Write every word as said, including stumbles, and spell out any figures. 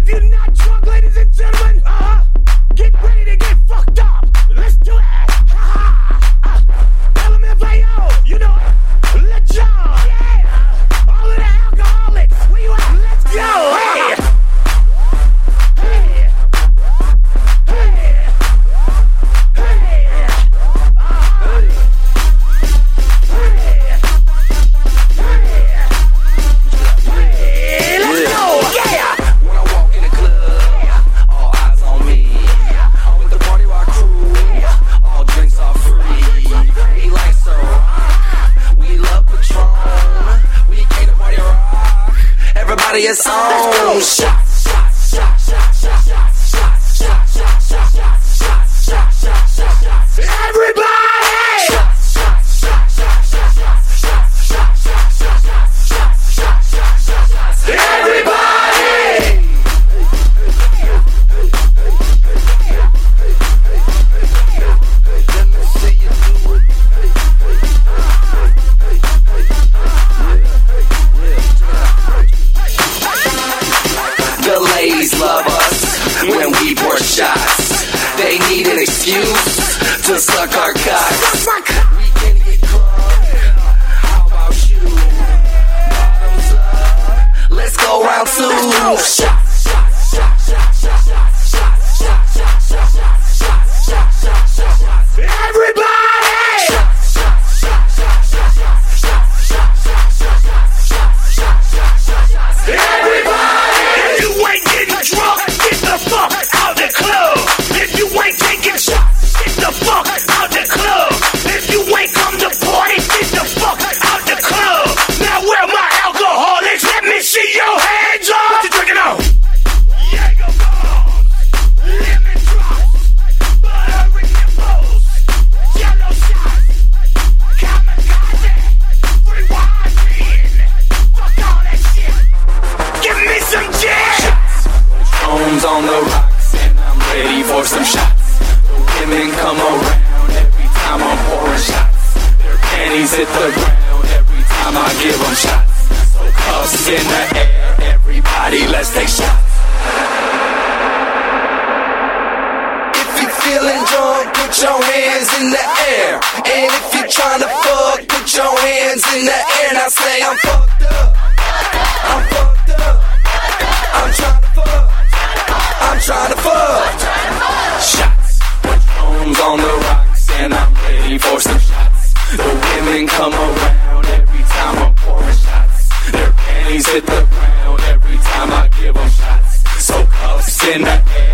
If you're not drunk, ladies and gentlemen, uh-huh, get ready to get fucked up. Let's do it. Ha-ha. Uh, L M F A O, you know it. Let's go. Yeah. All of the alcoholics, where you at? Let's go. Hey. Hey. Hey. Hey. Uh-huh. Hey. Let's go. Yeah. When I walk in the club, all eyes on me. I'm with the party rock crew, all drinks are free. We like so rock, we love Patron. We came to party rock, everybody is on. Shots, shots, shots, shots, shots, shots, shots, shots, shots, shots, shots, shots, shots, shots, shots, shots. Everybody! Shots, shots, shots, shots, shots, shots, shots, shots, shots, shots, shots, shots, shots, shots, shots. Everybody! Let me see you do it. The ladies love us when we pour shots. They need an excuse to suck our cocks. We can get crunk. How about you? Bottoms up. Let's go round two. Shots, shots, shots, shots, shots, shots, shots, shots, shots, shots, shots, shots, shots, shots, shots, shots. Everybody! Shots, shots, shots, shots, shots, shots, shots, shots, shots, shots, shots, shots, shots, shots. Everybody! If you ain't getting drunk, get the fuck out the club. If you ain't taking shots, get the fuck out the club. If you ain't come to party, get the fuck out the club. Now where are my alcoholics? Let me see your hands up. What you drinking on? Jaeger bombs, lemon drops, butter in your bowls, yellow shots, kamikaze, rewinding. Fuck all that shit. Give me some gin. Homes on the rocks and I'm ready for some shots. The women come around every time I'm pouring shots. Their panties hit the ground every time I give them shots. So cuffs in the air, everybody let's take shots. If you feeling drunk, put your hands in the air. And if you're trying to fuck, put your hands in the air. Now say I'm fucked up, I'm fucked up, I'm trying to fuck, I'm trying to fuck. Shots, Patron's on the rocks and I'm ready for some shots. The women come around every time I'm pouring shots. Their panties hit the ground every time I give them shots. So cuffs in the air.